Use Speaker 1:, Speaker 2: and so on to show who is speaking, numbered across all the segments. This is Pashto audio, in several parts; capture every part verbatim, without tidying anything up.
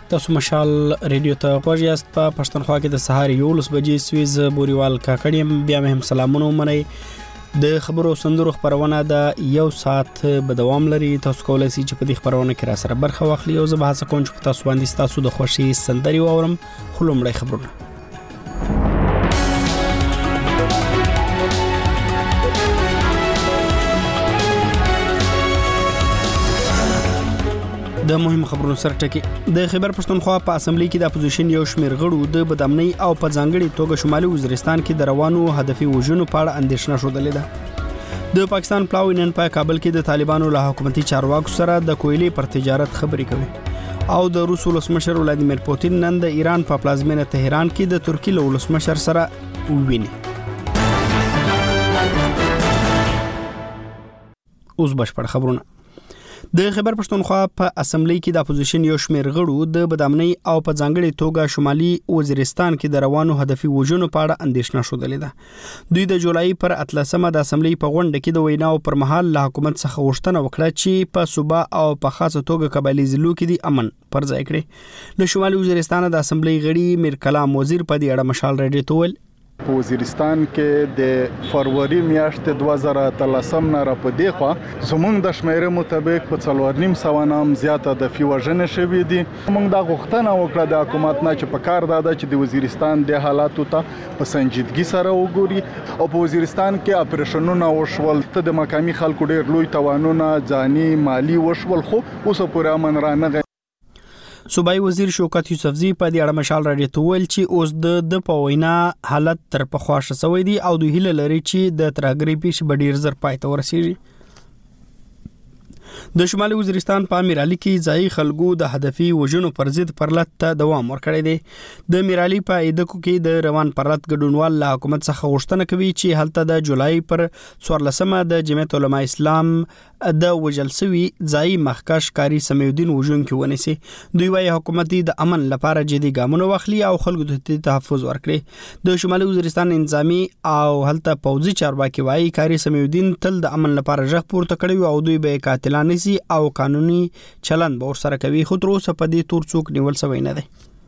Speaker 1: تاسو مشال ریډیو ته غوږ یاست. په پښتونخوا کې د سهار یولس بجې سویز بوریوال کاکړیم. بیا مهم سلامونه ومنئ. د خبرو سندرو خبرونه د یو ساعت به دوام لري. تاسو کولای شئ چې په دې خبرونه کې را سره برخه واخلئ او زه به هڅه کوم چې تاسو باندې تاسو د خوښي سندري واورم. خو لومړی خبرونه. د مهم خبرونو سره ټکی. د خیبر پښتونخوا په اسمبلی کې د اپوزیشن یو شمېر غړو د بدامنۍ او په ځانګړي توګه شمالي وزیرستان کې د روانو هدفي وژنو په اړه اندېښنه ښودلې ده. د پاکستان پلاوی نن په کابل کې د طالبانو له حکومتي چارواکو سره د کویلې پر تجارت خبرې کوي. او د روس ولسمشر ولادیمیر پوتین نن د ایران په پلازمینه تهران کې د ترکیې له ولسمشر سره وویني. اوس بشپړ خبرونه. د خیبر پښتونخوا په اسمبلی کې د اپوزیشن یو شمېر غړو د بدامنۍ او په ځانګړي توګه شمالي وزیرستان کې د روانو هدفي وژنو په اړه اندېښنه ښودلې ده. دوی د جولای پر اتلسمه د اسمبلی په غونډه کې د ویناو پر مهال له حکومت څخه غوښتنه وکړه چې په صوبه او په خاصه توګه قبایلي ضلعو کې د امن پر ځای کړي. له شمالي وزیرستان د اسمبلی غړي میر کلام وزیر په دې اړه مشال ریډیو ته ویل.
Speaker 2: په وزیرستان کې د فروری میاشتې دوه زره اتلسم نه را پدې خو زمونږ د شمیرې مطابق په څلور نیم سوه نام زیاته د فیوژنې شوې دي. موږ د غوښتنه وکړه د حکومت نه چې په کار ده چې د وزیرستان د حالاتو ته په سنجیدګي سره وګوري او په وزیرستان کې اپریشنونه وشول. ته د مقامي خلکو ډېر لوی توانونه ځاني مالی وشول خو اوس پورې امن را نه.
Speaker 1: صوبایي وزیر شوکت یوسفزي په دې اړه مشال راډیو ته ویل چې اوس د د په وینا حالت تر پخوا ښه شوی دی او دوی هیله لري چې د ترهګرۍ پیښې به ډېر زر پای ته ورسیږي. د شمالي وزیرستان په میرالي کې ځایي خلکو د هدفي وژنو پر ضد پرلط ته دوام ورکړی دی. د میرالي په ایدکو کې د روان پرلط ګډونوال له حکومت څخه غوښتنه کوي چې هلته د جولای پر څوارلسمه د جمعیت علماء اسلام د وژل شوي ځایي مخکښ قاري سمیع الدین وژونکي ونیسي. دوی وايي حکومت د امن لپاره جدي ګامونه واخلي او خلکو ته تحفظ ورکړي. د شمالي وزیرستان انتظامی او هلته پوځي چارواکي وايي قاري سمیع الدین تل د امن لپاره غږ پورته کړی او دوی به قاتلان او قانوني چلند به ورسره کوي. خو تر اوسه په دې تور څوک نیول شوی نه دی.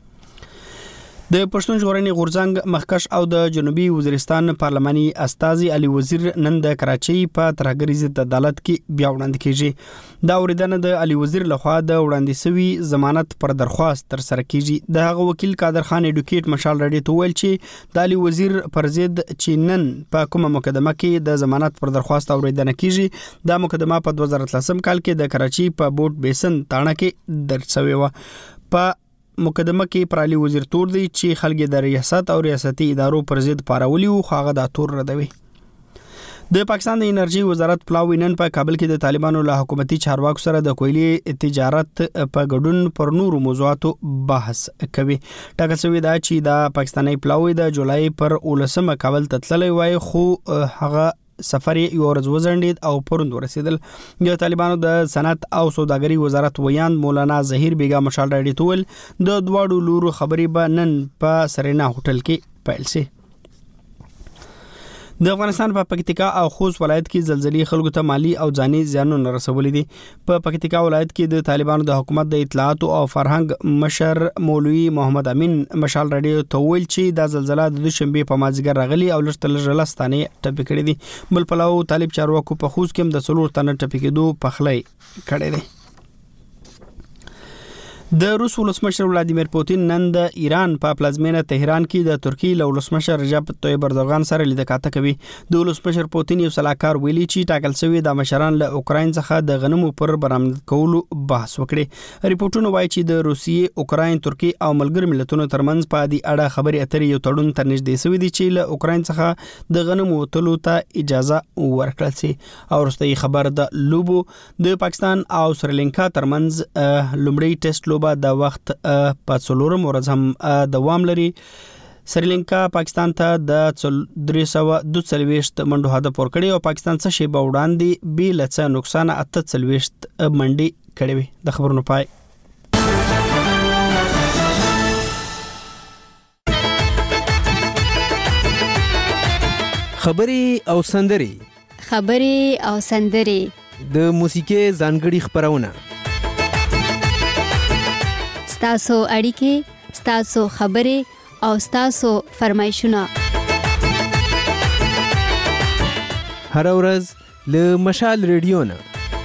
Speaker 1: د پښتون ژغورنې غورځنګ مخکښ او د جنوبي وزیرستان پارلماني استازي علي وزیر نن د کراچۍ په ترهګرۍ ضد عدالت کې بیا وړاندې کیږي. دا اوریدنه د علي وزیر لخوا د وړاندې شوی ضمانت پر درخواست تر سره کیږي. د هغه وکیل قادر خان اډوکیټ مشال راډیو ته ویل چې د علي وزیر پر ضد چې نن په کومه مقدمه کې د ضمانت پر درخواست اوریدنه کیږي دا مقدمه په دوه زره اتلسم کال کې د کراچۍ په بوټ بیسن تاڼه کې درج شوې وه. په مقدمه کې پر علي وزیر تور دی چې خلک د ریاست او ریاستي ادارو پر ضد پاراولي او هغه د تور ردوي. د پاکستان د انرژي وزارت پلاوی نن په کابل کې د طالبانو له حکومتي چارواکو سره د کویلې تجارت په ګډون پر نورو موضوعاتو بحث کوي. ټاکل شوی دا چې د پاکستاني پلاوی د جولای پر ولسمه کابل ته تللی وای خو هغه سفر یو ورځ وځنډید او پروند ورسېدل. د طالبانو د صنعت او سوداګرۍ وزارت ویاند مولانا ظهیر بیگا مشال راډیو ته ویل د دواړو لورو خبرې به نن په سرینا هوټل کې پیل شي. د افغانستان په پکتیکا او خوست ولایت کې زلزلې خلکو ته مالی او ځاني زیانونه رسولي دي. په پکتیکا ولایت کې د طالبانو د حکومت د اطلاعات او فرهنګ مشر مولوی محمد امین مشال راډیو ته ویل چې دا زلزلہ د دوشنبه په مازیګر راغلي او لږ تر لږه لستانه ټپي کړې دي. بل پلاو طالب چارواکو په خوست کې د څلور تنه ټپي کېدو پخلی کړی دی. د روس ولسمشر ولادیمیر پوتین نن د ایران په پلازمینه تهران کې د ترکیې له ولسمشر رجب طیب اردوغان سره لیدکاته کوي. د ولسمشر پوتین یو سلاکار ویلي چې ټاکل شوی د مشران له اوکراین څخه د غنمو پر برآمد کولو بحث وکړي. ریپورتونه وایي چې د روسیې، اوکراین، ترکیې او ملګر ملتونو ترمنځ په دې اړه خبرې اترې یو تړون ته نږدې شوی دی چې له اوکراین څخه د غنمو تلو ته اجازه ورکړل شي. او وروستۍ خبر د لوبو د پاکستان او سریلانکا ترمنځ لومړی ټیسټ بعد د وخت په څلورم ورځ هم دوام لري. سریلانکا پاکستان ته د درې سوه دوه څلوېښت منډو هدف ورکړی او پاکستان څه شیبه وړاندې بې له څه نقصانه اته څلوېښت منډې کړې وې. د خبرونو پای.
Speaker 3: خبرې او سندري
Speaker 4: خبرې او سندري
Speaker 3: د موسیقي ځانګړي خبرونه
Speaker 4: ستاسو اړیکې، ستاسو خبرې او ستاسو فرمایشونه
Speaker 3: هر ورځ له مشال ریډیو نه.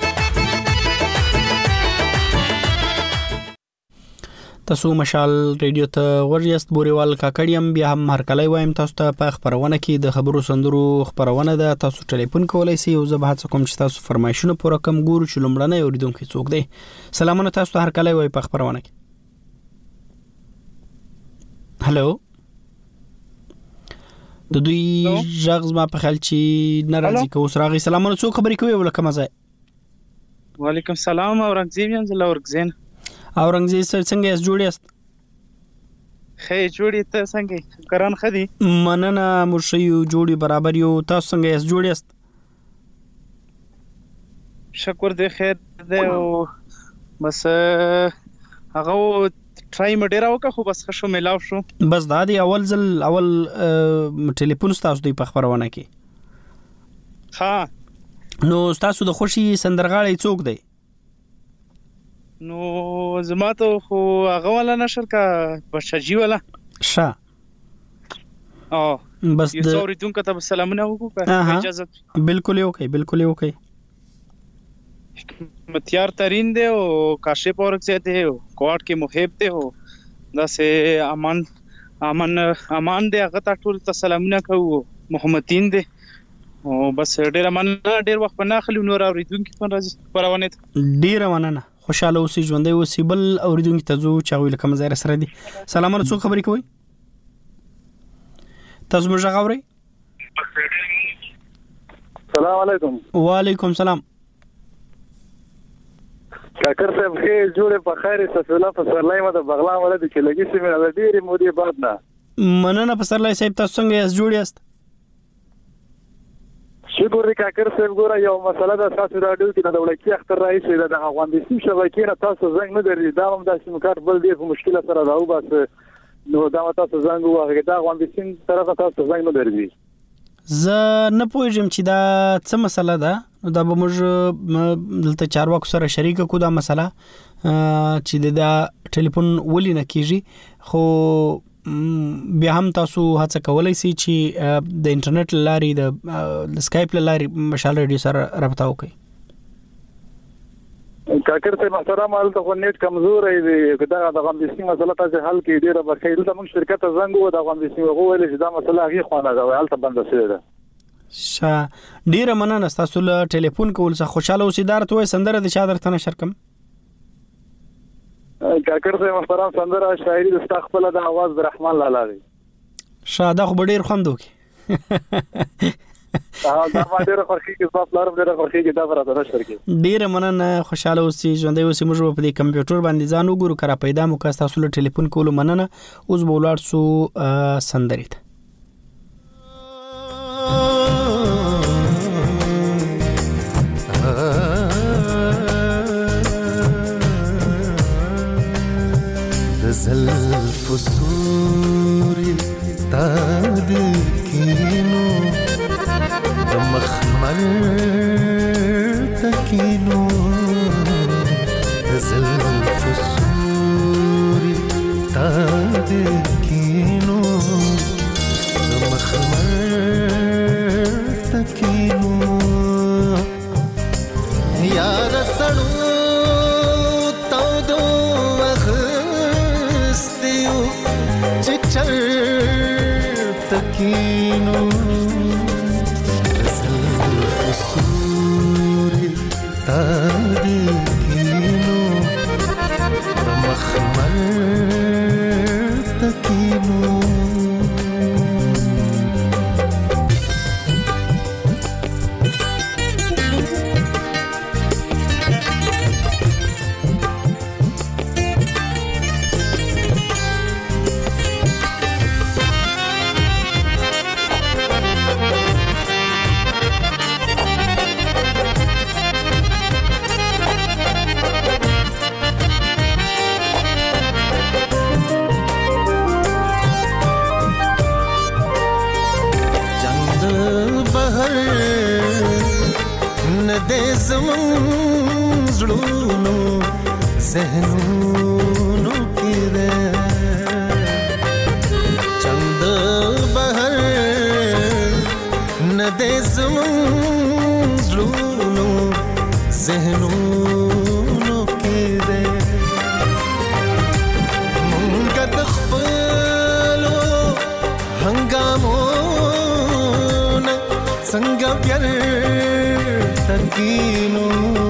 Speaker 1: تاسو مشال ریډیو ته ورجست بوريوال کاکړیم. بیا هم هرکلی وایم تاسو ته په خبرونه کې د خبرو سندرو خبرونه ده. تاسو ټلیفون کولای شئ او زه به هڅه کوم چې تاسو فرمایشونه پوره کم. ګورو چې لومړنی اوریدونکو څوک دی. سلامونه تاسو ته هرکلی وای په خبرونه کې. هلو د دوی ژغ ما په خیال چې ناراضي کو اوس راغی. سلامونه څوک خبرې کوي ولکه مزه؟
Speaker 5: وعلیکم السلام اورنګزیب یم زه اورنګزین.
Speaker 1: اورنګزیب سره څنګه یې جوړ یاست؟
Speaker 5: خې جوړی ته څنګه کران خدي؟
Speaker 1: مننه مرشیو جوړی برابر یو. تاسو څنګه یې جوړ یاست؟
Speaker 5: شکر دې خیر دې او بس هغه ټرای مډیرا وکړه خو بس خشو ملاو شو.
Speaker 1: بس دا دی اول ځل اول ټلیفون تاسو دوی په خبرونه کې.
Speaker 5: ها
Speaker 1: نو تاسو د خوشي سندرغاړي څوک دی؟
Speaker 5: نو زما ته خو هغه ولا نشر کا بشجی ولا
Speaker 1: شا
Speaker 5: او
Speaker 1: بس
Speaker 5: د سوري دون کته سلامونه وکړه اجازه.
Speaker 1: بالکل یو کوي بالکل یو کوي.
Speaker 5: متیار ترين دی او کاشف اورکزه دی او کوټ کې محب دی او داسه امان امان امان دی هغه ته ټول ته سلامونه کوو. محمدین دی او بس ډیر امان ډیر وخت نه خلو نور اوریدونکو په راځي پرونه ته
Speaker 1: ډیر مننه. خوشاله اوسې ژوندۍ اوسې. بل اوریدونکو ته زو چاوي لکه مزار سره دي. سلامونه څوک خبرې کوي؟ تاسو موږ غوړی؟
Speaker 6: السلام علیکم.
Speaker 1: وعلیکم السلام.
Speaker 6: کاکر صاحب خیر جوړه په خیر سفلا په سرلای مده بغلا ولادي چې لګي سیمه د ډېری مودې بعد نه.
Speaker 1: مننه په سرلای صاحب تاسو څنګه یې جوړ یاست؟
Speaker 6: شکر دې کاکر صاحب. ګوره یو مسله ده تاسو راډیو کې د ولکې اختر رئیس د افغانستان شبکې نه تاسو زنګ نه درې دا هم د سیم کارت بل ډیر په مشکله سره راو بس نو دا تاسو زنګ واه دا افغانستان طرف تاسو زنګ نه درې.
Speaker 1: زه نه پوهیږم چې دا څه مسله ده. نو دا به موږ دلته چارواکو سره شریک کو دا مسله چې دا ټلیفون ولې نه کیږي. خو بیا هم تاسو هڅه کولای شئ چې د انټرنیټ لارې د سکایپ لارې مشال ریډیو سره رابطه وکړئ.
Speaker 6: کاکر صاحب محترم حالت خو نیټ کمزور دی دا د افغانستان مسله تاسو حل کې ډیره بخیر د موږ شرکت زنګ وو د افغانستان وغو ویل چې دا مسله هغه خونه دا حالت بند شوی ده.
Speaker 1: شا ډیره مننه تاسو له ټلیفون کول څخه خوشاله اوسئ. دارته وای سندره د چا درته نشر کم؟
Speaker 6: کاکر صاحب محترم سندره شاعری د استغفر د आवाज د رحمان لالا دی.
Speaker 1: شاده خو ډیر خوند وکي.
Speaker 6: ها دا ما ډیر خوښي کې په لارم ډیر خوښي کې دا برابر نشر کې.
Speaker 1: ډیر مننه خوشاله اوسئ ژوندۍ اوسئ. موږ په دې کمپیوټر باندې ځان وګورو کرا پیدا مو کا تاسو له ټلیفون کولو مننه. اوس بولار سو سندري ته
Speaker 7: زلف سوري تاد کینو د مخمر تکینو زلف سوري تاد کینو د مخمر تکینو یار سړو تکینو زلف سوري تاد کینو مخمر تکینو زمون زړونو ذهنونو کې ذهنونو کې دی مونږ د خپلو هنګامونه څنګه بیرته کینو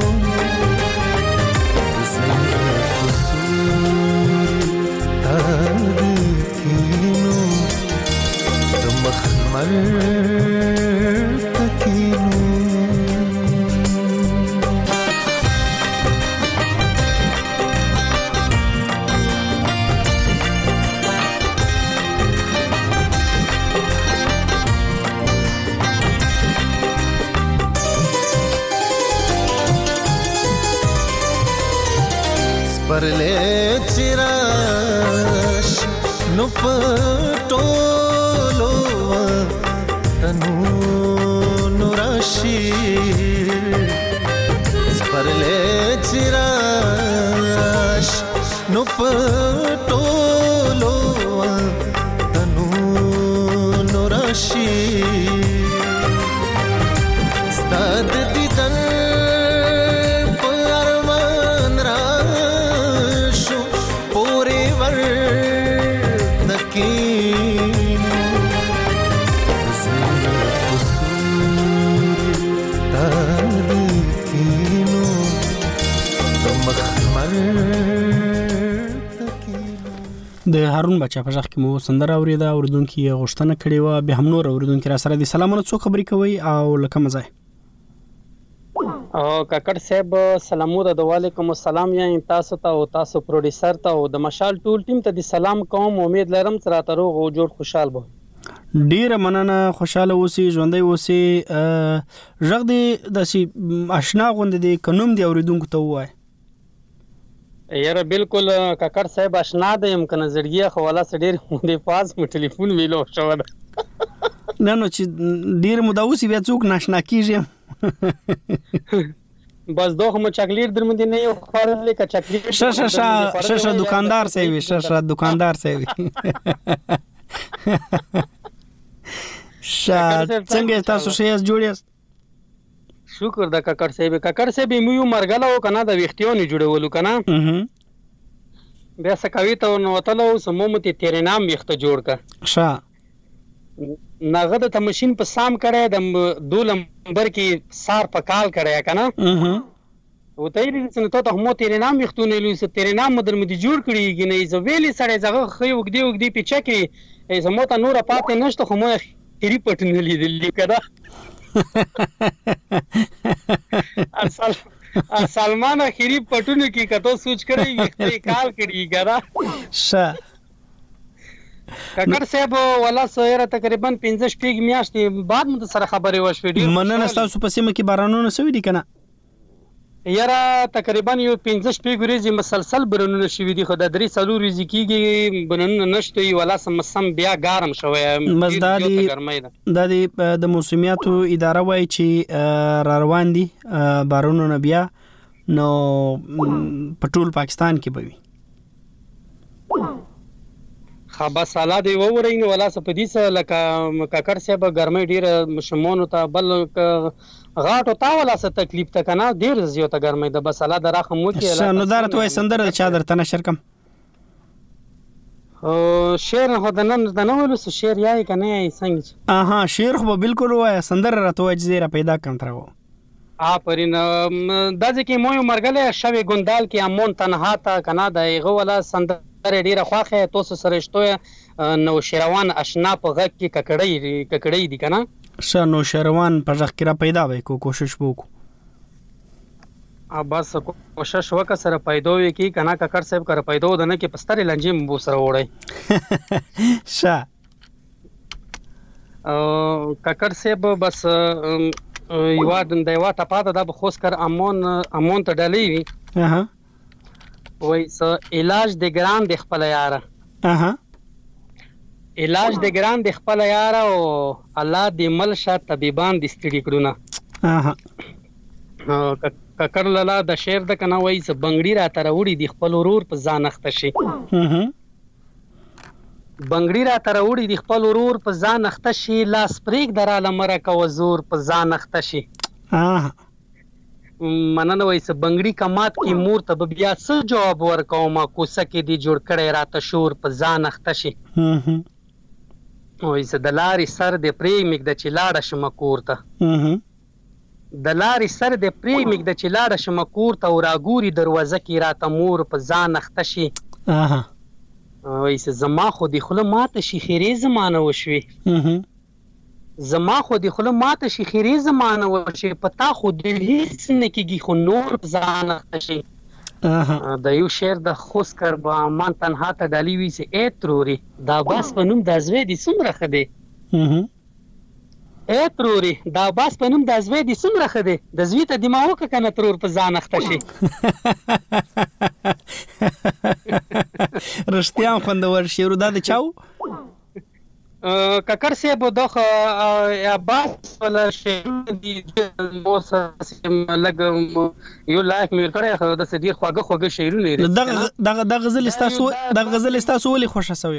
Speaker 7: परले चिराश नु पटोलो तनु नुराशी परले चिराश नु पटोलो तनु नुराशी स्ताद दिदन
Speaker 1: د هارون بچا په ځخ کې مو سندره اوریدا اوردونکو غوښتنه کړې و به هم نور اوردونکو را سره د سلامونه څو خبرې کوي او لکه مزه
Speaker 8: او کاکړ صاحب سلامو د وعلیکم السلام یا تاسو ته او تاسو پروډوسر ته او د مشال ټول ټیم ته د سلام کوم امید لرم تر تر او جوړ خوشحال به
Speaker 1: ډیر مننه خوشاله اوسئ ژوندۍ اوسئ ژغ دې د آشنا غوند دي قانون دی اوریدونکو ته وای
Speaker 8: یاره بالکل کاکړ صاحب آشنا د امکان زړګي خواله سړي د پاس مو ټلیفون ویلو شو نه
Speaker 1: نو چې ډیر مداوسی بیا څوک ناشنا کیږي
Speaker 8: بس دوه مو چاکلیټ درمند نه یو خورلې کا چاکلیټ
Speaker 1: ش ش ش ش ش دکاندار سیوی ش ش دکاندار سیوی شا څنګه تاسو شې جوړیاست
Speaker 8: شکر د کاکړ صاحب کاکړ صاحب مو مرګلا او کنه د وختیونی جوړولو کنه بیا سکوي ته نو وتلو سمومتي تیرې نام وخت جوړ کا
Speaker 1: شا
Speaker 8: نغد ته ماشين په سام کړه د دو نمبر کې سار په کال کړه کنه او ته یې څنګه ته هم تیرې نام وختونه لوي س تیرې نام مدر مدي جوړ کړي نه زه ویلې سړې زغه خې وګدي وګدي پیچا کې زمو ته نور پاتې نشته خو مو خېری پټنه لیدلې کړه اصل سلمان اخیری پټونو کې کته سوچ کړی وي کال کړی ګرا
Speaker 1: ش
Speaker 8: کاکړ صاحب ولا سویره تقریبا پنځه شپږ میاشتې بعد مو سره خبرې وشوې ډیر
Speaker 1: مننه تاسو په سیمه کې بارانونه سوي دي کنه
Speaker 8: یاره تقریبا یو پنځه شپږ ورځې مسلسل بارانونه شوي دي خو د درې څلور ورځې کېږي بارانونه نشته ولا سم سم بیا ګارم شوی
Speaker 1: مزدادي د د موسمیاتو اداره وایي چې را روان دي بارانونه بیا نو په ټول پاکستان کې به وي
Speaker 8: خبا سالا دی وورین ولا سپدیس لکه کاکړ صاحب ګرمۍ ډیر مشمون ته بل غاټو تا ولا څه تکلیف ته کنه ډیر زیاته ګرمۍ د بس سالا دراخه مو کې
Speaker 1: نو دارت وای سندره چا درته نشر کم
Speaker 8: او شعر هو د نن د نو ولس شعر یای کنه څنګه
Speaker 1: اها شعر خو بالکل وای سندره راته وای زیره پیدا کم ترغو
Speaker 8: ا پرین دځ کې مو مرګله شوی ګوندال کې امون تنها تا کنه دغه ولا سندره ډیره خواخه تاسو سره شته نو شروان آشنا په غږ کې ککړی ککړی دي کنه
Speaker 1: ش نو شروان په غږ کې را پیدا وای کو کوشش وکړو
Speaker 8: ا بس کوشش وکړه سره پیدا وي کی کنه ککړ صاحب کر پیدا ودنه کې پستر لنجیم بو سره وړي
Speaker 1: ش
Speaker 8: او ککړ صاحب بس یو د یو ټاپاده د بخوس کر امون امون ته ډلې وي
Speaker 1: اها
Speaker 8: وای سو علاج د ګران د خپل یاره
Speaker 1: اها
Speaker 8: علاج د ګران د خپل یاره او الله دې ملشه طبيبان د ستړي کړونه
Speaker 1: اها
Speaker 8: ککړ لاله د شعر د کنه وای س بنگړی را تر وړي د خپل ورور په ځان اخته شي بنگړی را تر وړي د خپل ورور په ځان اخته شي لاس پریک دراله مرکه وزور په ځان اخته شي
Speaker 1: اها
Speaker 8: مننه وای څه بنګړي کمات کې مور ته به بیا څه جواب ورکوم کوڅه کې دې جوړ کړی راته شور په ځان اخته شي وای څه د لارې سر دې پرېمږده چې لاړه شمه کور ته د لارې سر دې پرېمږده چې لاړه شمه کور ته او راګوري دروازه کې راته مور په ځان اخته شي وای څه زما خو دې خوله ماته شي خیرې زمانه وشوې زما خو دې خوله ماته شي خیرې زمانه وشي په تا خو دې هېڅ نه کېږي خو نور په ځان اخته شي د یو شعر د خوسکر به امان تنها ته ډالۍ وي چې ای ترورې د عباس په نوم دا زوی دې څومره ښه دی ای ترورې د عباس په نوم دا زوی دې څومره ښه دی د زوی ته دې ما وکړه که نه ترور په ځان اخته شي
Speaker 1: رښتیا هم خوندور شعر دا د چا و
Speaker 8: ککر صاحب دغه عباس ولا شعرونه دي مو سره لږ یو لایف مې کړی خو د ډېر خواږه خواږه شعرونه لري
Speaker 1: دغه دغه د غزل ستاسو د غزل ستاسو ولې خوښه سوی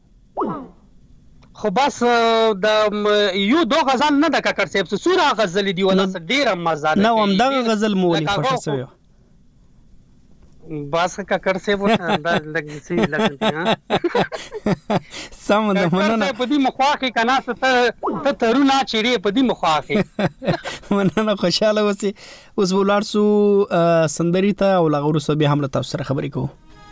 Speaker 8: خو بس د یو دو غزل نه د ککر صاحب څوره غزل دي ولا ډېره مزه ده
Speaker 1: نو هم دغه غزل مو ولې خوښه سوی
Speaker 8: بس ککر صاحب دا لګ سي لګ
Speaker 1: سم د مننه
Speaker 8: په دې مخواخي کنه ته ته ترونه چيري په دې مخواخي
Speaker 1: مننه خوشاله وسی اوس ولار سو سندري ته او لغورو سو به هم تاسو سره خبرې کوو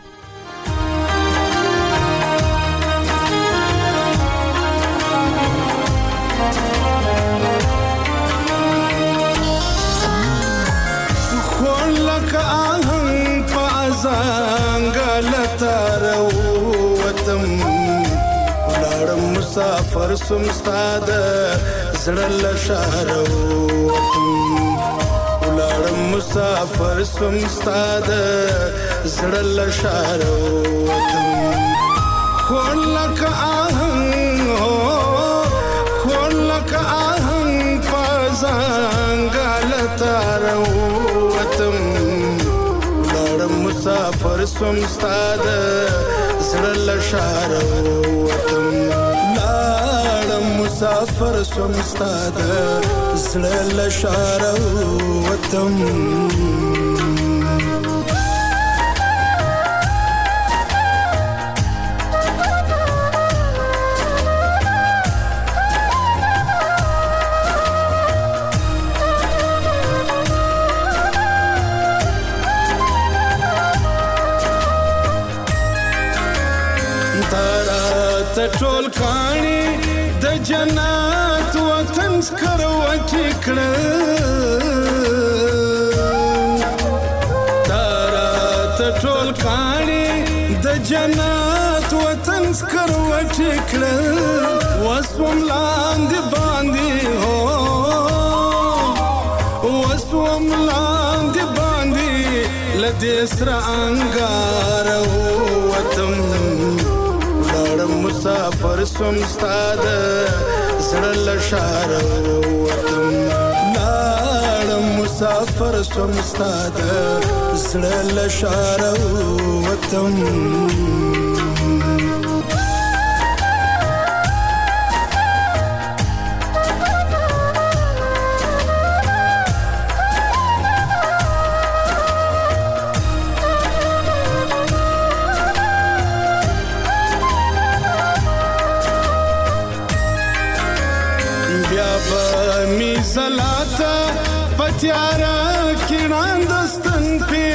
Speaker 9: مسافر سم ستاد زړه لشاره وتم ولړم مسافر سم ستاد زړه لشاره وتم خلک آهنګ خلک آهنګ پازانګل تار وتم ولړم مسافر سم ستاد زړه لشاره وتم مسافر سوم ستاد زړه لشاره وتم تارات ټول کانی د جنات وطن سکروټی کړه تارات ټول کانی د جنات وطن سکروټی کړه وسوم لاندې باندې هو وسوم لاندې باندې لدې سره انګار وتم مسافر سوم ستاد زړه لشاره وتم لاړم مسافر سوم ستاد زړه لشاره وتم زلاتا پتیارا کړان دستن پی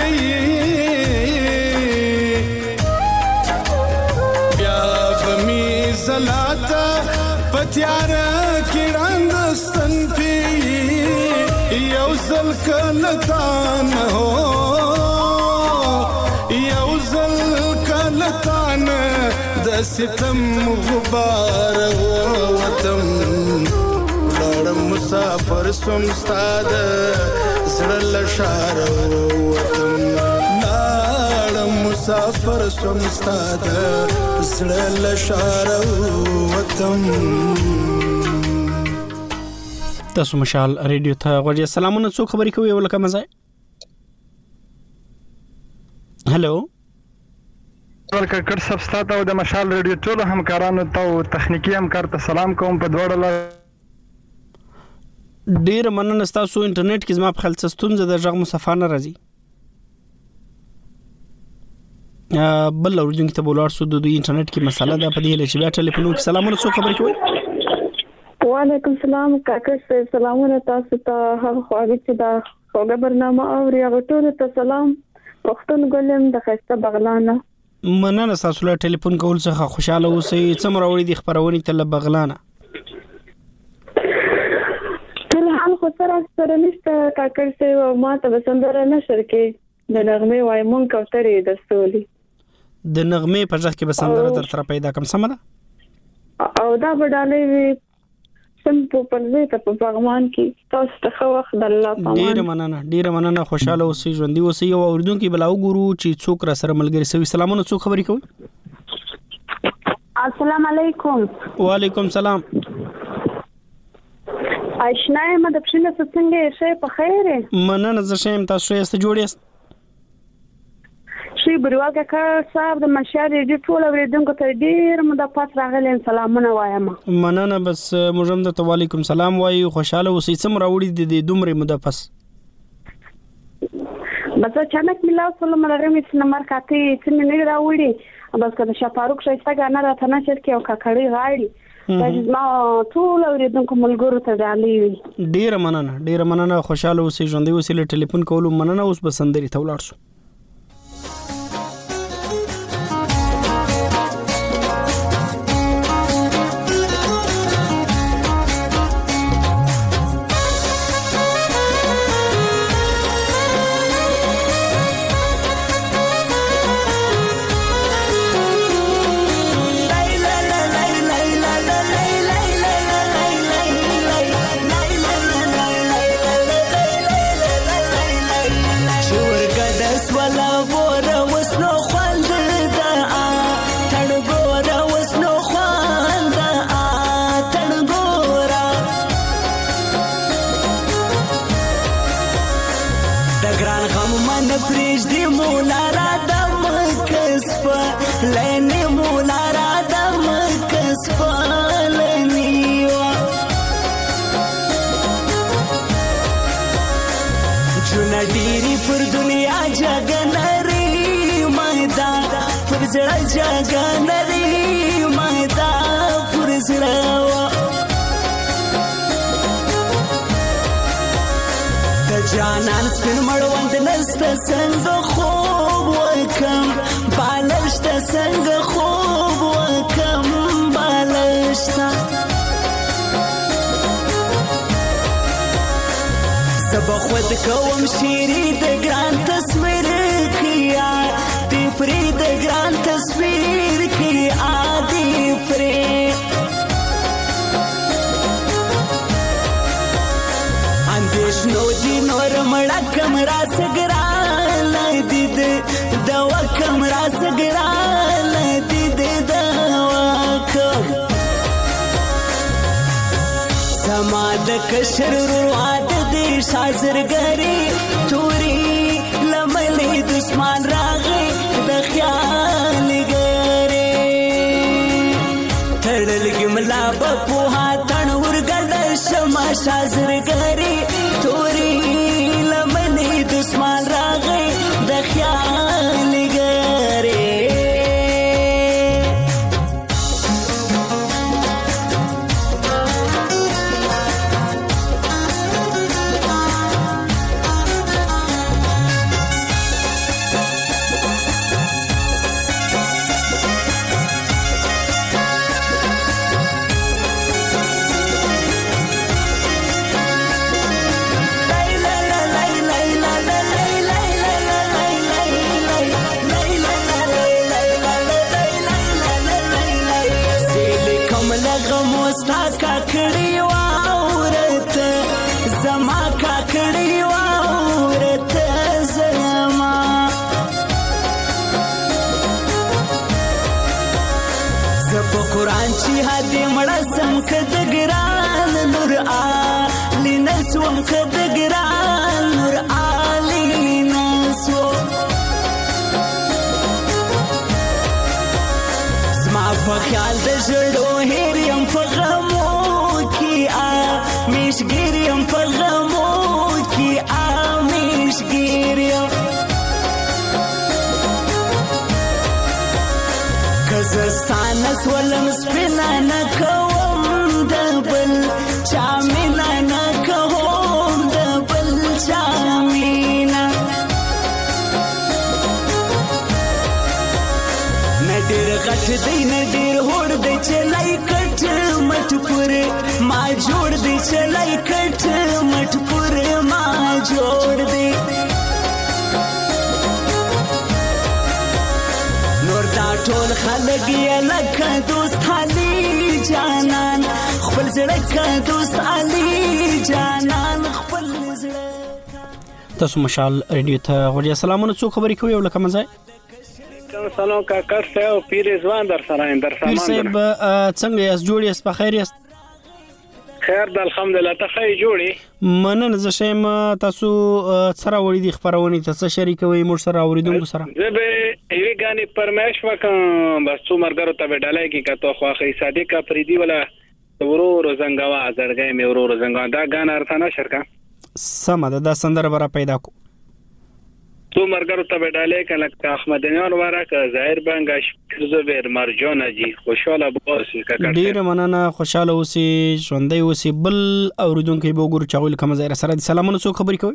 Speaker 9: بیا بمی زلاتا پتیارا کړان دستن پی یو زل کلتان هو یو زل کلتان د ستم غبار وتم مسافر سوم ستاد زړه لشاره وتم لاړم مسافر سوم ستاد زړه لشاره وتم
Speaker 1: تاسو مشال ریډیو ته غوړی سلامونه څو خبرې کوي ولکه مزه هالو
Speaker 2: ورکه کړ سب ستاسو د مشال ریډیو ټول همکارانو ته او تخنیکی همکار ته سلام کوم په دوړل
Speaker 1: ډیر مننه تاسو انټرنیټ کې زما په خیال څه ستونزه د غږ مصفانه راځي. بل اوریدونکو ته بولار سو د انټرنیټ کې مسله ده په دې لچ بیا ټلیفون کې سلامونه څو خبرې کوي.
Speaker 10: وعلیکم السلام کاکا صاحب سلامونه تاسو ته هغه خواږه چې دا خواږه برنامه اوري هغه ټول ته سلام پښتون ګلم د خسته بغلانه.
Speaker 1: مننه تاسو له ټلیفون کول څخه خوشاله اوسئ. څومره وړي د خبرونې ته بغلانه
Speaker 10: فلحال خو سره سره نشته کاکا صاحب ما ته بسندره نشر کې د نغمه وای مونږ کوترې د سولې
Speaker 1: د نغمه په ځخ کې بسندره در تر پیدا کوم سم ده
Speaker 10: او دا بدالې وي سم په پنځه ته په باغمان کې تاسو ته خو وخت د الله پامان.
Speaker 1: ډیر مننه ډیر مننه خوشاله اوسئ ژوندۍ اوسئ او اوریدونکو بلاو ګورو چې څوک را سره ملګری سوي. سلامونه څوک خبرې کوي.
Speaker 10: السلام علیکم.
Speaker 1: وعلیکم سلام.
Speaker 10: آشنا یم د پښینه څنګه شي په خیر.
Speaker 1: مننه زه شم تاسو یې ست جوړ یاست.
Speaker 10: شي بریوال کا صاحب د مشاري د ټول اوریدونکو ته ډیر مدافعت راغلی سلامونه وایم.
Speaker 1: مننه بس موږ هم د وعلیکم سلام وایو خوشاله اوسئ. څومره وړي د دومره مدافعت
Speaker 10: بس اچانک ملاو سره مرغه مې نمبر کاته چې نه راوړي بس کله شفاروق شایسته غاڼه راته نه شر کې او کاکړی غاړي دا ما ټول اوریدونکو ملګرو ته ډالې
Speaker 1: ډیر مننه ډیر مننه خوشاله اوسئ ژوندۍ اوسئ. له ټلیفون کولو مننه. اوس بسندري ته ولاړ شو.
Speaker 11: جانان سپین مړوند نست څنګه خوب وکم بالشت څنګه خوب وکم بالشت سبا خود کوم شيري د ګران تصویر کیا دی فری د ګران تصویر کیا دی فری نو دی نور مړه کمرا سګرا لدید دوا کمرا سګرا لدید دوا کوم سما د کشر رواد دې شازرګری توري لملې دشمن راغې د خیال ګره تړل ګملا په هاتن ورګل شما شازرګری توري لمنې دشمن راغې د خیال ګره کدګران نور علی نسوم کدګران نور علی نسو زما په خیال د جوړو هریم په غمو کې ا میشګریم په سولم سپینا نه کوم د بل چا مینا نه کوم د بل چا مینا نه ډیر غټ دی نه ډیر هوړ دی چې لای کټ مټ پورې ما جوړ دی چې لای کټ مټ پورې ما جوړ دی نور دا ټول خلک یې لکه دوست علي جانان خپل زړه کا دوست علي جانان خپل زړه.
Speaker 1: تاسو مشال ریډیو ته غوړیا سلامونه څو خبرې کوي او لکه مزه
Speaker 12: سلام کاکا صاحب پیر ځوان در سره در سامان
Speaker 1: پیر صاحب څنګه یاست جوړ یاست په خیر یاست
Speaker 12: خیر د الحمدلله ته خیر جوړی
Speaker 1: مننه زه شم تاسو سره وړي دي خبرونه تاسو شریکوي مور سره اوریدونکو سره
Speaker 12: زه به ایوی غانی پرمیش وکم بس څو مرګرو ته ډالای کی کته خو اخی صادقه پریدي ولا ورو روزنګوا ازړګای مې ورو روزنګوا دا غان ارثانه شرکا
Speaker 1: سم ده دا سندره برا پیدا کو
Speaker 12: څو مرګرو ته ډالای کله احمدنیان ورکه ظاهر بنگش زبر مرجان جی خوشاله باسي کاکا
Speaker 1: ډیر مننه خوشاله اوسې ژوندۍ اوسې بل اوریدونکو به وګورو چاول کوم ځای سره سلامونه څو خبرې کوي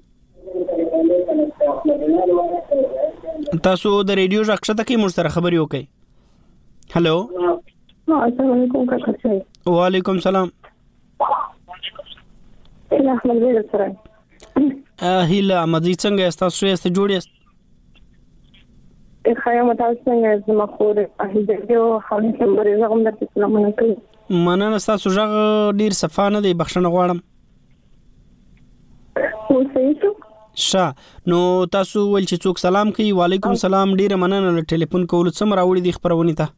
Speaker 1: تاسو د ریډیو ژغښته کې مور سره خبرې وکړئ. هالو
Speaker 10: السلام علیکم کاکا صاحب.
Speaker 1: وعلیکم سلام.
Speaker 10: احمد بیر سره
Speaker 1: هیله احمدی څنګه یاست تاسو یاست جوړ یاست
Speaker 10: خیام تاسو څنګه یاست مخور اهیدو خالص نمبر زغم درته سلامونه کوي.
Speaker 1: مننه تاسو ژغ ډیر صفانه دی بخښنه غواړم.
Speaker 10: اوسېڅو
Speaker 1: شا نو تاسو ول چې څوک سلام کوي وعلیکم سلام ډیر مننه له ټلیفون کول څوم راوړي دی خبرونه ته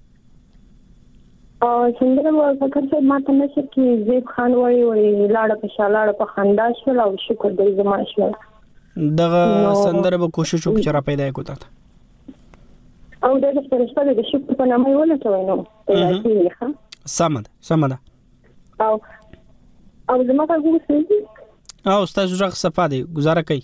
Speaker 10: او څنګه مو فکر څه ماته نشي کې زیب خان وای وای لاړه په شالاړه په خندا شو او شکر دې زما شو
Speaker 1: دغه سندره به کوشش وکړو چې را پیدا کړو ته
Speaker 10: او دغه فرشته د شکر په نامه ولټوي نو راځي
Speaker 1: سمد سمد
Speaker 10: او او زما کارو سړي
Speaker 1: او تاسو ژغ صفه دی گزاره کوي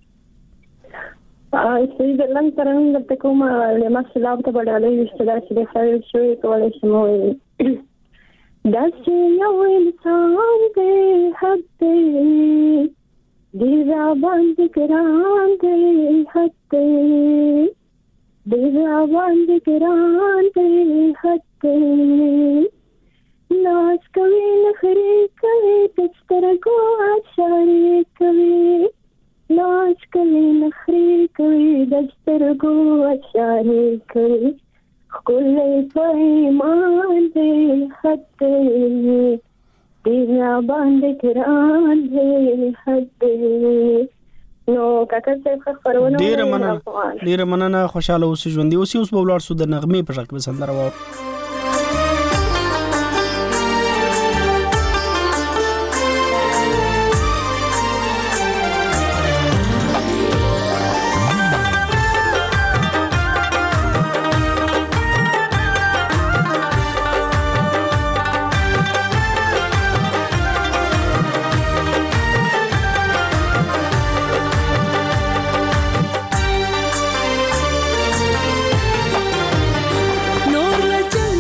Speaker 10: ا سې د لن ترنګ د کوم له مسلاب ته بدلې وشتل چې د خیر شوی کولای شمو دا چې یو انسان دی حد دی دی را باندې ګران دی حد دی دی را باندې ګران دی حد دی ناز کوي نخري کوي تسترګو اشارې کوي ناز کوي نخري کوي دسترګو اشارې کوي خلې په ایمان دې حد دې را باندې ګران دې حد نو کاکا څه خبرونه
Speaker 1: ډیر مننه ډیر مننه خوشاله اوسې ژوندۍ اوسې اوس په ولر سو د نغمه په ځکه سندره و
Speaker 11: نور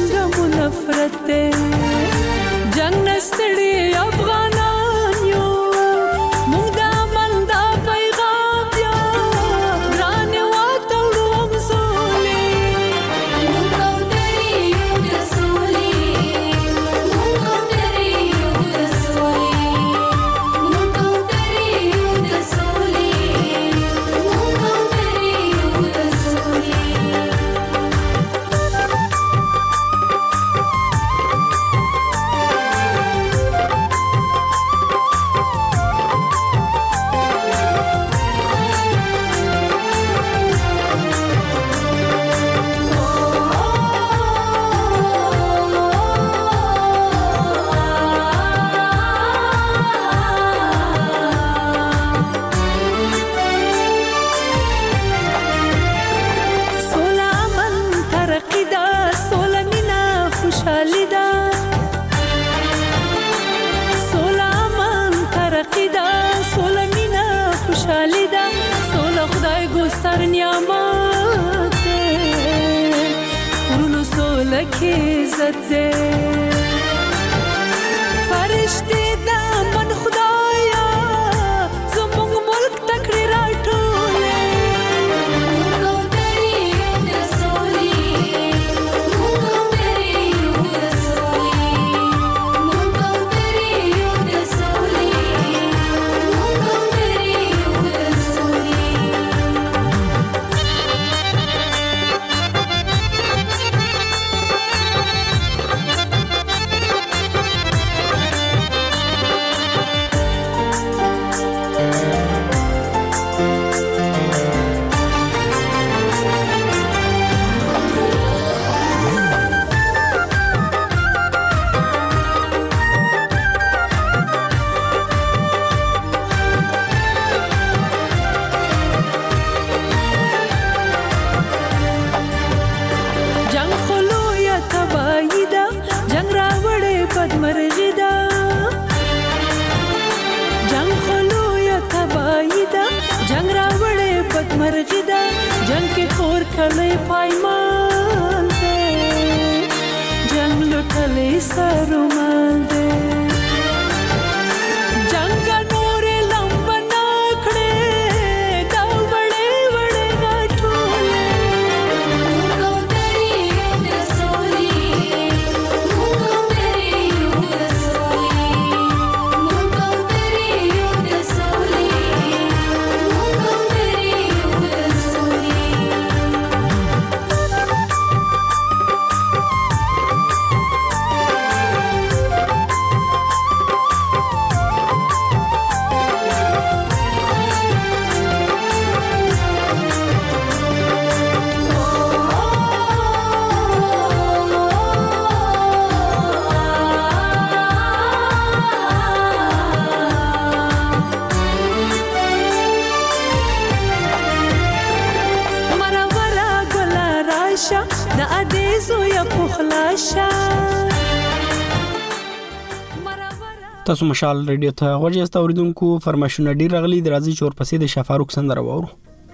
Speaker 13: عزت دے فرشتے دا من خدایا زمونږ ملک تکړه راټولې مرغدا جنگ के खोर खले पाईमान दे जंग लुटले सरुमान दे जंग नोरे लंबना खड़े दा बड़े बड़े गाठोले मुको तेरी याद सोली मुको तेरी याद सोली मुको तेरी याद सोली मुको
Speaker 1: تاسو مشال ریډیو ته غوږی است اوریدونکو فرمایشونه ډیر راغلي د راځي چور پسې د شفاروق سندره وورو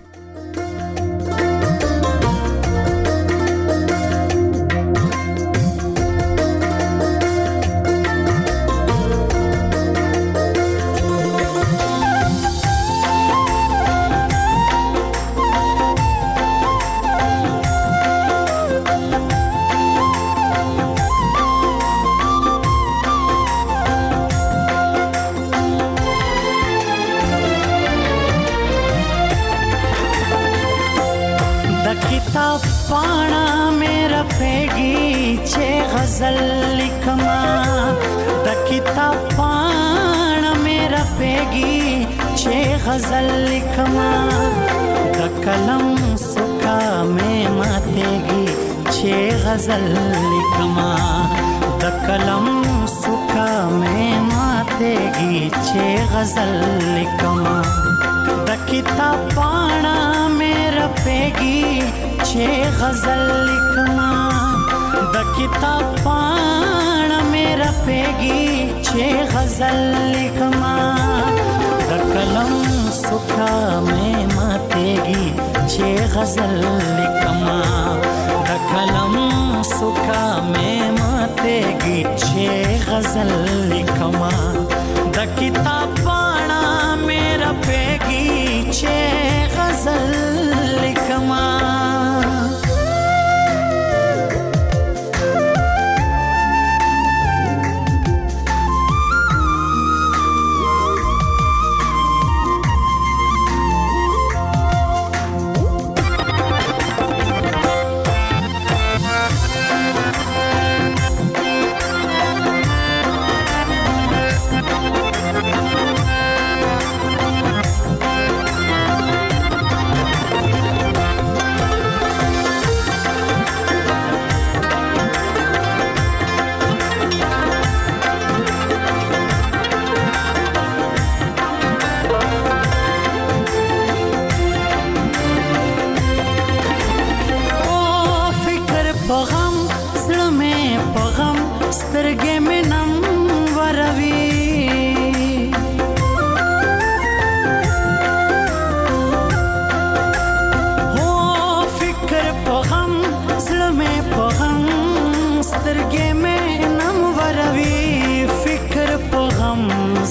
Speaker 11: पाना मेरा पेगी छे गजल लिखमा द किताब पाना मेरा पेगी छे गजल लिखमा द कलम सुखा में मातेगी छे गजल लिखमा द कलम सुखा में मातेगी छे गजल लिखमा द किताब पाना मेरा पेगी छे गजल लिखमा द किताब पाना मेरा पेगी छे गजल लिखमा द कलम सुखा में मातेगी छे गजल लिखमा द कलम सुखा में मातेगी छे गजल लिखमा द किताब पाना मेरा पेगी छे गजल लिखमा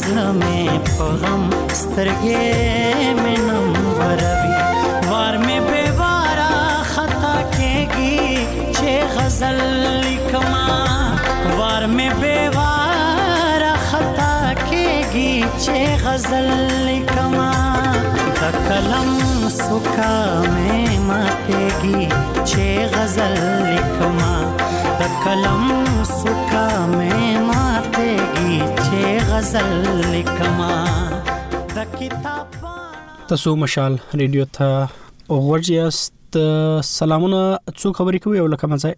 Speaker 11: زړه مې په غم سترګې مې نمبروي وار مې بې واره خطا کېږي چې غزل لیکما وار مې بې واره خطا کېږي چې غزل لیکما د قلم سوکا مې ماتېږي چې غزل لیکما د قلم سوکا مې ماتېږي چې غزل لیکما د کتاب
Speaker 1: تاسو مشال ریډیو ته غوږ یاست. سلامونه، څو خبرې کوي او لکه مزه؟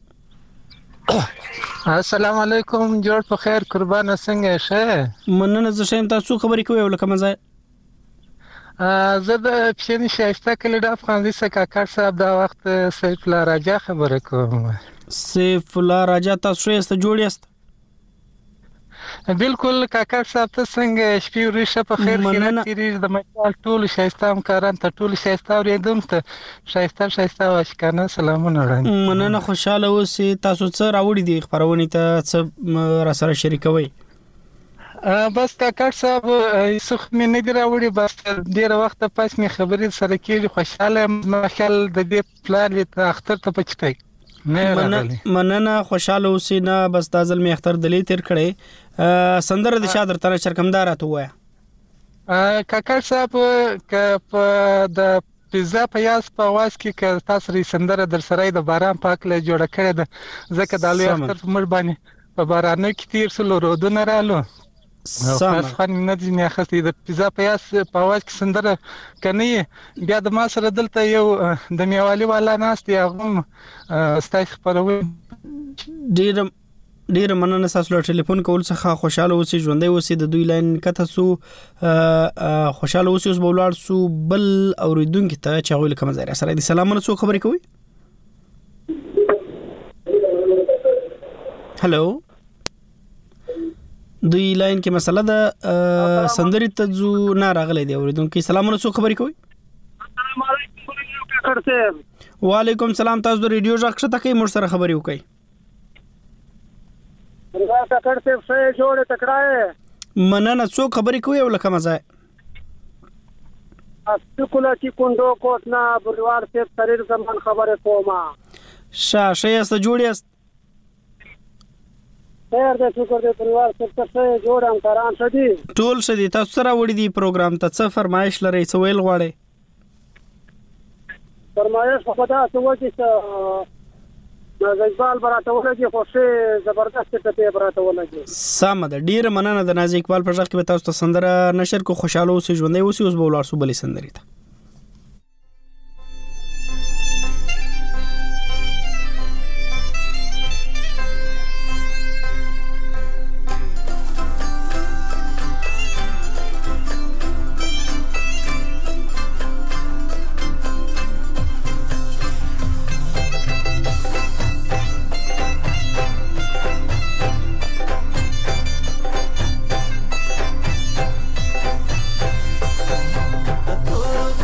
Speaker 14: السلام علیکم، جوړ په خیر، قربانه څنګه شه؟
Speaker 1: مننه، زه شیم. تاسو خبرې کوي او لکه مزه؟
Speaker 14: زه د پښین شایسته کلی د افغانستان څخه کاکړ صاحب دا وخت سیف الله راجا خبره کوم.
Speaker 1: سیف الله راجا، تاسو یې جوړ یاست؟
Speaker 14: بالکل کاکړ صاحب، ته څنګه شپې ورشه په خیر کې تیری د مچال ټول شایسته همکاران ته ټول شایسته اوریدم ته شایسته شایسته واشکانه سلامونه وړاندې.
Speaker 1: مننه، خوشاله اوسئ. تاسو څه راوړي دي خبرونه ته څه را سره شریکوي؟
Speaker 14: بس کاکړ صاحب سخ مې نه دی راوړي، بس ډیر وخت پس مې خبرې سره کېږي. خوشاله مخال د دې پلان ته اختر ته پچتای
Speaker 1: مننه، خوشاله اوسئ. نه بس دا ځل مې اختر دلې تیر کړی. سندره د شادر تر شرکمدار ته وایا
Speaker 14: کاکړ صاحب، ک په د پیزا په یاس په واس کې ک تاسو ری سندره در سره د باران پاک له جوړ کړی ده، ځکه د لوی اختر په مړ باندې په باران کې تیر سلو رودونه رالو خاص خان نه دي نه خاصه د پیزا په یاس په واس کې سندره کني. بیا د ما سره دلته یو د میوالي والا ناس دی، هغه استاد خبروي.
Speaker 1: ډیر ډیر مننه، تاسو له ټلیفون کول څخه خوشاله اوسئ، ژوندۍ اوسئ. د دوی لاین کته سو خوشاله اوسئ. اوس بولار سو بل اوریدونکو ته چې هغه لکه مزه سره دي. سلامونه، څو خبرې کوي؟ هلو، دوی لاین کې مسله ده سندري ته زو نه راغلي دی اوریدونکو. سلامونه، څو خبرې کوي؟
Speaker 15: السلام علیکم کاکړ صاحب.
Speaker 1: وعلیکم سلام. تاسو د ریډیو ځخ شته کې مر سره خبرې وکړي.
Speaker 15: دا کاکړ صاحب څه جوړ تکړه؟
Speaker 1: مننه، څو خبرې کوي او لکه مزه؟
Speaker 15: اسکولا چې کوندو کوټنا بریوار صاحب شریر زمان خبره کومه.
Speaker 1: شاشه است جوړیست؟
Speaker 15: خیر دې شکر دې بریوار صاحب څه جوړ هم تران شدي.
Speaker 1: ټول شدي. تاسو سره وړي دی پروګرام ته څه فرمایش لري؟ څه ویل غواړي؟
Speaker 15: فرمایش خو دا څه وږي چې نازیکبال براته ولګي، خو څه زبردست ته براته ولګي.
Speaker 1: سم ده، ډیر مننه. د نازیکبال پر ځخ کې تاسو ته سندره نشر کو. خوشاله اوسئ، ژوندۍ اوسئ. اوس به ولار سو بلې سندري ته.
Speaker 7: Todos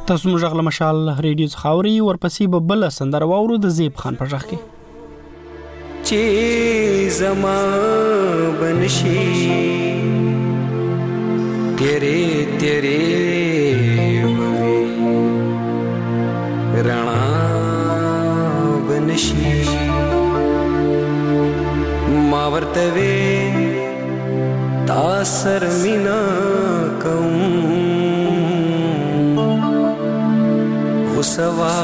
Speaker 1: تاسو موږ غل مشال ریډیو خاوري ورپسې به بل سندره واورو د زیب خان په ژغ کې
Speaker 11: چې زما بنشي تیرے تیرے بوي رڼا بنشي ما ورته وې تاسر مینا کوم غسوا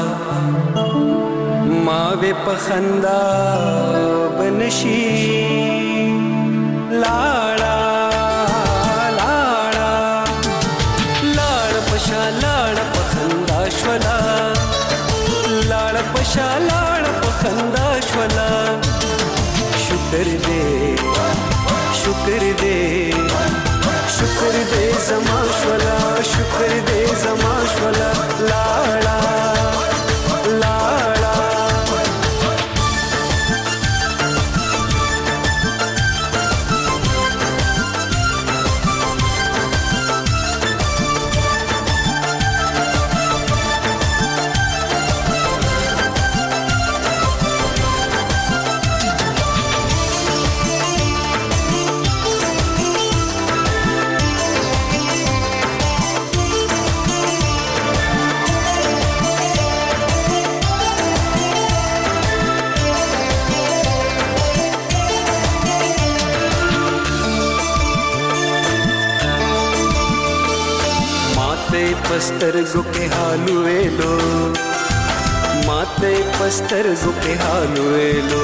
Speaker 11: ما وې پخندا بنشي لاړا لاړا لاړ پشا لاړ پخندا شولا لاړ پشا لاړ پخندا شولا شکر دے شکر دے شکر دے زما شولا شکر دے زما شولا لاړا لاړا पस्तर गुके हालुएलो माते पस्तर गुके हालुएलो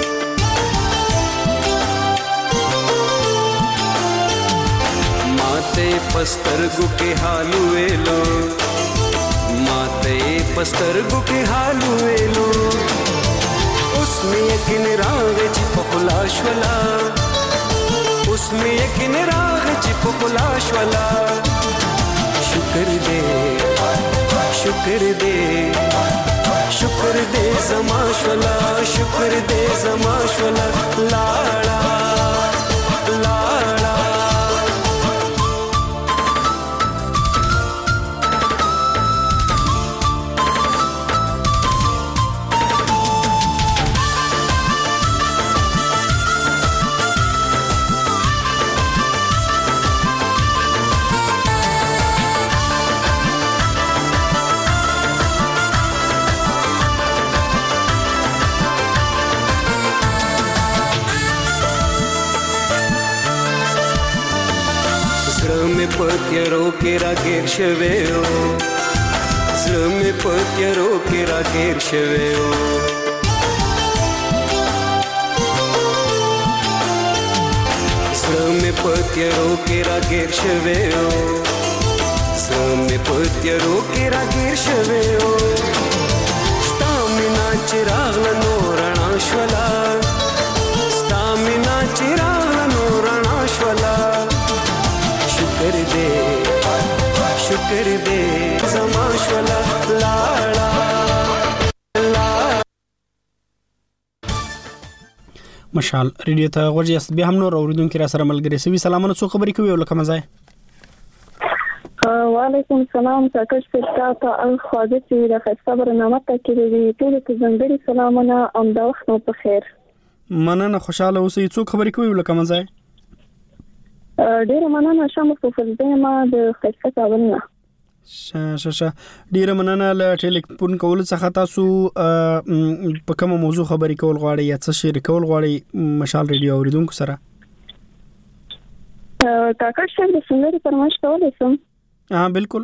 Speaker 11: माते पस्तर गुके हालुएलो माते पस्तर गुके हालुएलो उसमें यकीन राग चिपकुलाशवला उसमें यकीन राग चिपकुलाशवला शुक्र दे शुक्र दे शुक्र दे जमाशवला शुक्र दे जमाशवला लाड़ा लाड़ा पत्यारो के रागेर शवेओ ज़्रमे पत्यारो के रागेर शवेओ ज़्रमे पत्यारो के रागेर शवेओ ज़्रमे पत्यारो के रागेर शवेओ स्तामिना चिराग नोरणाश्वला स्तामिना चिराग नोरणाश्वला शुक्र दे शुक्र दे जमाशवला लाड़ा
Speaker 1: مشال ریډیو ته غوږی است به هم نور اوریدونکو را سره ملګری سوي سلامونه څو خبرې کوي ولکه مزای
Speaker 10: وعلیکم السلام تاسو ته تاسو خواږه چې د خبر نامه تکرې ټول ته زنګړي سلامونه ام دا وخت په خیر
Speaker 1: مننه خوشاله اوسئ څو خبرې کوي ولکه مزای
Speaker 10: ډیره مننه شمس په فلزما د خصه کاولنه
Speaker 1: ش ش ډیره مننه له ټلیفون کول څخه تاسو په کومه موضوع خبرې کول غواړئ یا څه شریک کول غواړئ مشال ریډیو اوریدونکو سره
Speaker 10: کاکا څنګه د سندري فرمایش کولای شم
Speaker 1: ها بالکل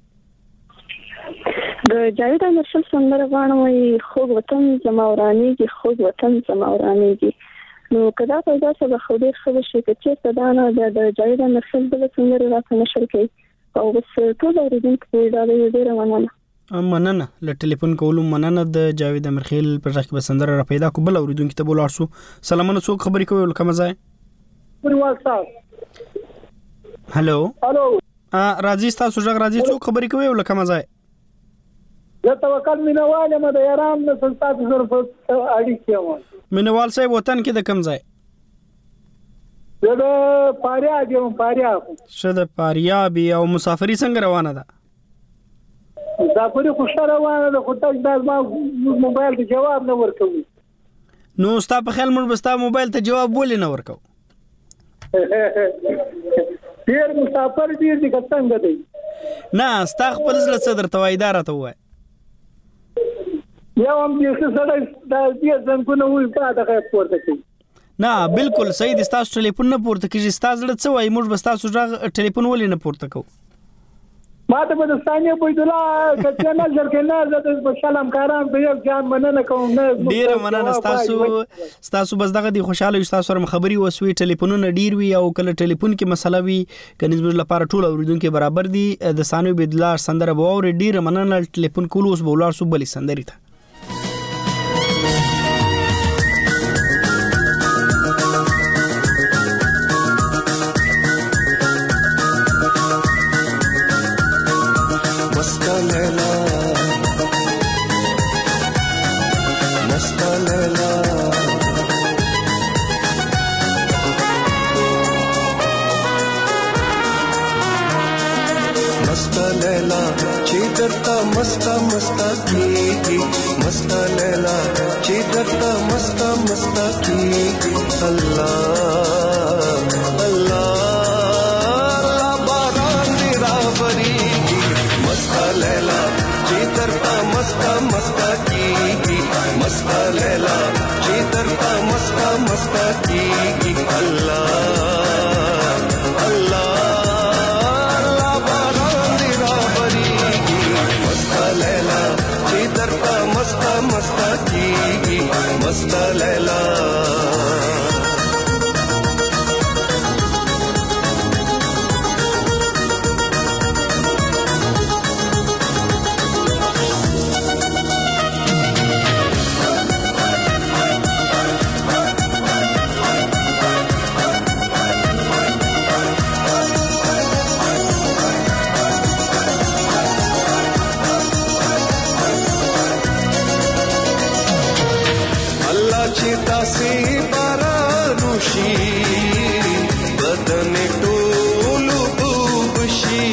Speaker 10: د جاوید امرشل سندره غواړم خو وطن زما ورانی کی خو وطن زما ورانی کی نو کدا پیدا څه خو ډیر خو شي چې څه دانه د جاوید امرشل د سندري راته نشر کوي او بس ټول اوریدونکو دا ډیره مننه
Speaker 1: مننه له ټلیفون کولو مننه د جاوید امرخیل پر ځکه به سندره را پیدا کو بل اوریدونکو ته بولار سو سلامونه څوک خبرې کوي ولکه مزای
Speaker 15: پروال صاحب
Speaker 1: هالو
Speaker 15: هالو
Speaker 1: ا راځي تاسو ځګ راځي څوک خبرې کوي ولکه مزای
Speaker 15: زه توکل مینوال یم د یارام نه سلطات زر په اړیکه یم
Speaker 1: مینوال صاحب وطن کې د کم ځای
Speaker 15: زه د فاریاب یم فاریاب
Speaker 1: شه د فاریاب او مسافری څنګه روانه ده
Speaker 15: دا پوری خوشاله روانه ده، خو تاسو دا ما موبایل ته جواب نه ورکوي.
Speaker 1: نو ستا په خیال موږ به ستا موبایل ته جواب ولې نه ورکو؟
Speaker 15: ډېر مسافر ډېر دي که څنګه دی؟
Speaker 1: نه ستا خپل زړه څه درته وایي دا راته ووایه.
Speaker 15: یو هم بیخي سړی دا ډېر زنګونه وایي دا دغه پورته کوي.
Speaker 1: نه بالکل صحیح دی، ستاسو ټلیفون نه پورته کېږي، ستا زړه څه وایي موږ به ستاسو غږ ټلیفون ولې نه پورته کوو؟
Speaker 15: ما ته به د ثانیه عبیدالله که څه نظر کې نه زه د خوشحال همکاران په یو جان مننه کوم. نه
Speaker 1: ډېره مننه ستاسو ستاسو بس دغه دی خوشحاله یو ستاسو سره خبرې وسوي، ټلیفونونه ډېر وي او کله ټلیفون کې مسله وي که زموږ لپاره ټول اورېدونکي برابر دي. د ثانیه عبیدالله سندره به واورئ. ډېره مننه ټلیفون کولو. اوس به ولاړ شو بلې سندرې ته.
Speaker 7: مستا مستا کی مستا لیلا چی درتا مستا مستا کی اللہ اللہ باران دی راوری مستا لیلا چی درتا مستا مستا کی مستا لیلا چی درتا مستا مستا کی اللہ اللہ مستا مستا کی مستا لیلا سی بارانوشی بدن ټولو وبشي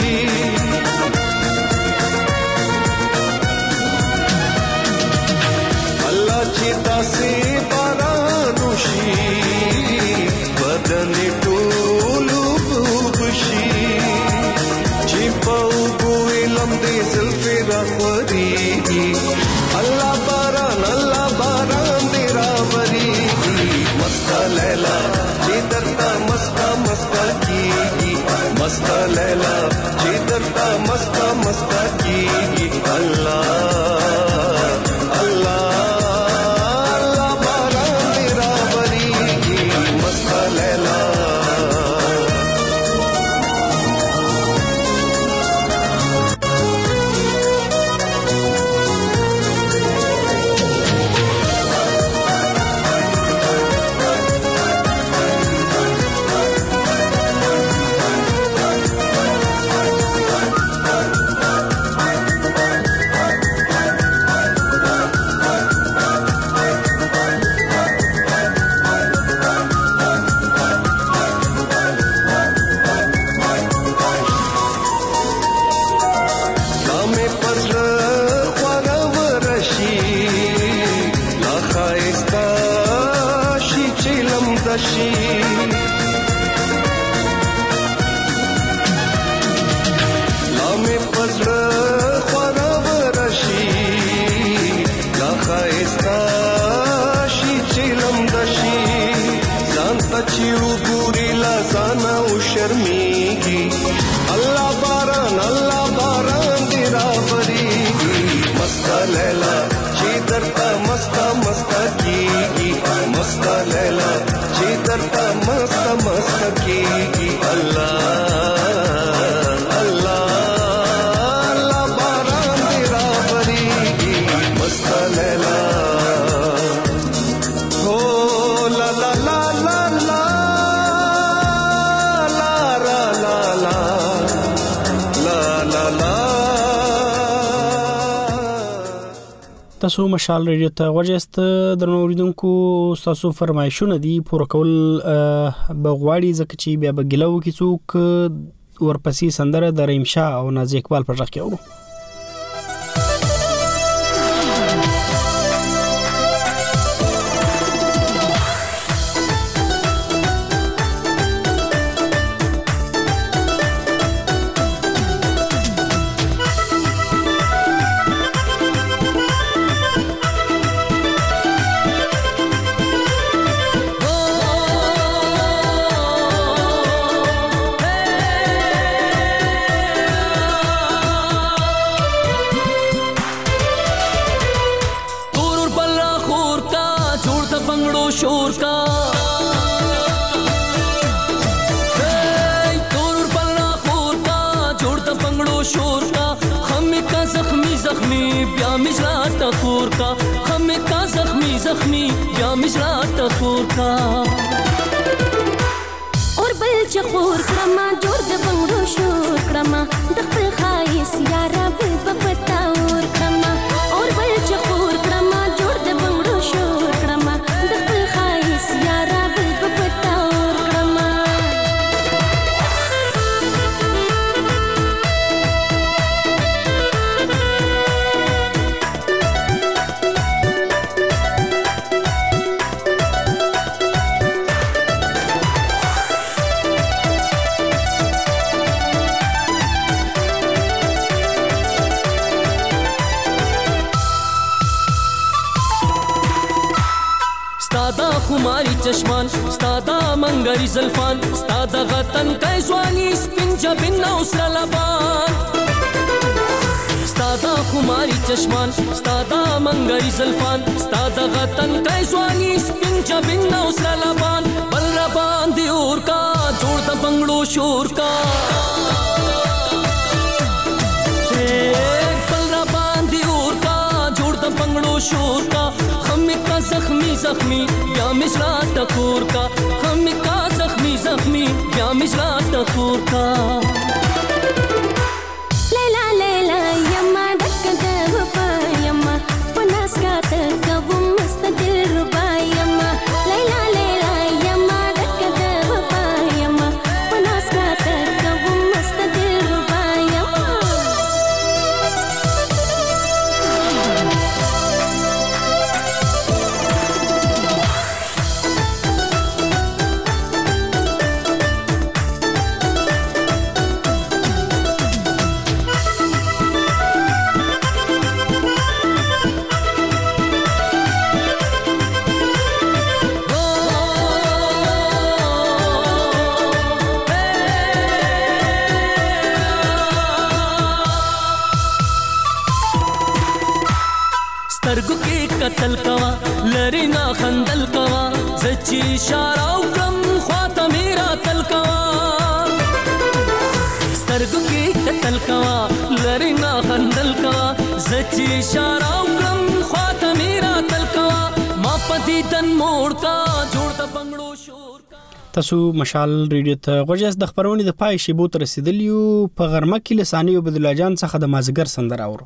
Speaker 7: الله چې تاسو بارانوشي بدن ټولو وبشي چې په وګویلم دې زلفې راخوري الله باران الله باران دې راوري مستا لیلا چی درتا مستا مستا کی مستا لیلا چی درتا مستا مستا کی اللہ اللہ اللہ باران دی راوری مستا لیلا
Speaker 1: تاسو مشال ریډیو ته وجهست درنو اوریدونکو تاسو فرمایشونه دي پوره کول بغواړي ځکه چې بیا بګلو کې څوک ورپسې سندره د رحیم شاه او نازي اقبال پر ځخ کې اورو
Speaker 11: شور کا خمه کا زخمی زخمی بیا مجرا ټکور کا خمه کا زخمی زخمی بیا مجرا ټکور کا
Speaker 13: اور بل چخور کرما جوړ د بنگړو شور کرما د خپل خایس یارا بل پپتا اور کرما اور بل چخور کرما جوړ د بنگړو شور کرما د خپل خایس یارا بل پپتا اور کرما
Speaker 11: خماری چشمان ستادا منګری زلفان ستادا غتن کای ځواني سپین جبین او سره لبان ستادا خماری چشمان ستادا منګری زلفان ستادا غتن کای ځواني سپین جبین او سره لبان بل ربان دی اور کا جوړ د بنگړو شور کا بل ربان دی اور کا جوړ د بنگړو شور کا خمه کا زخمی زخمی یا مجرا ټکور کا خمه کا زخمی زخمی یا مجرا ټکور کا
Speaker 13: لیلا لیلا یما ډک د وفا یما پناس کا ته کوم مستدل ربا یما لیلا لیلا یما ډک د وفا یما پناس کا ته کوم مستدل ربا یما
Speaker 11: سترګو کې قتل کوا لری نا خندل کوا زچی اشاره وکم خواته میرا تل کوا سترګو کې قتل کوا لری نا خندل کوا زچی اشاره وکم خواته میرا تل کوا ما پدی دن موړ کا جوړ د بنگړو شور
Speaker 1: تاسو مشال ریډیو ته غوږی د خبرونې د پای شیبو تر رسیدلیو په غرمه کې لسانیو عبد الله جان څخه د مازیګر سندره اورو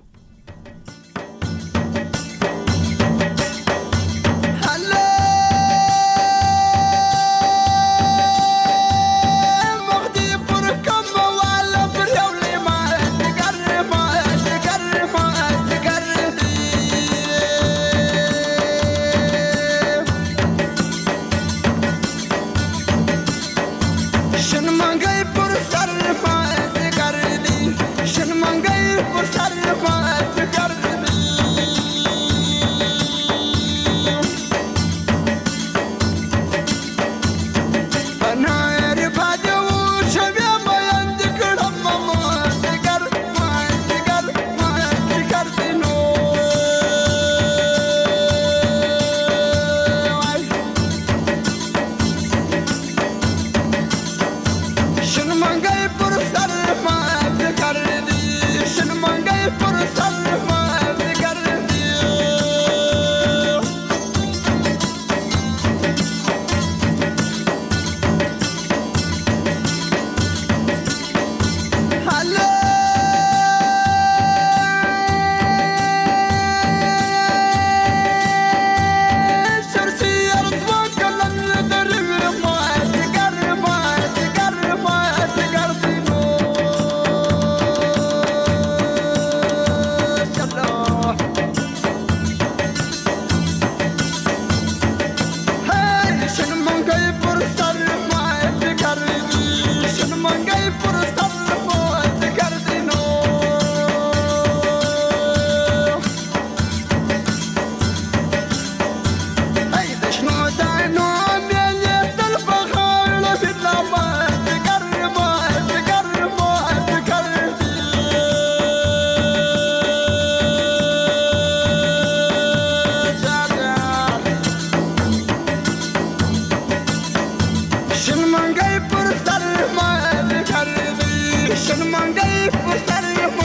Speaker 9: شن منګي پر سر ما ذکر دي شن منګي پر سر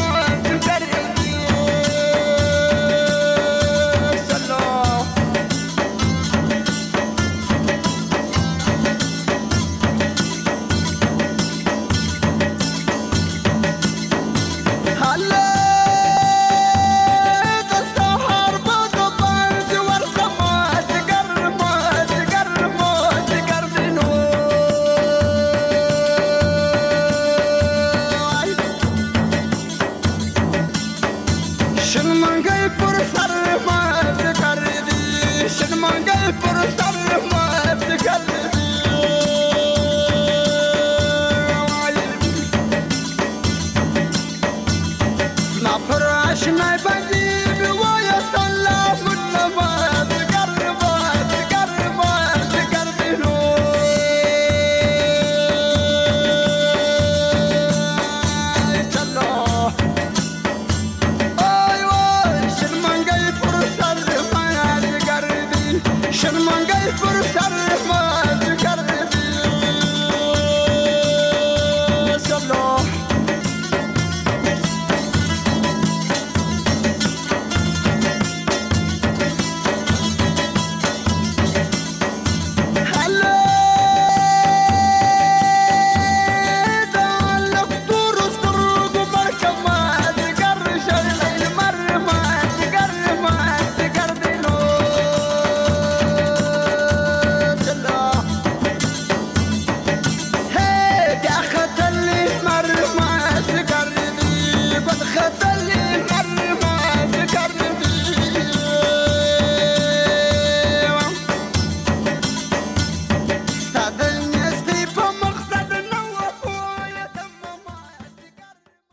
Speaker 16: پر سر ما افکر ما پر آشنای بند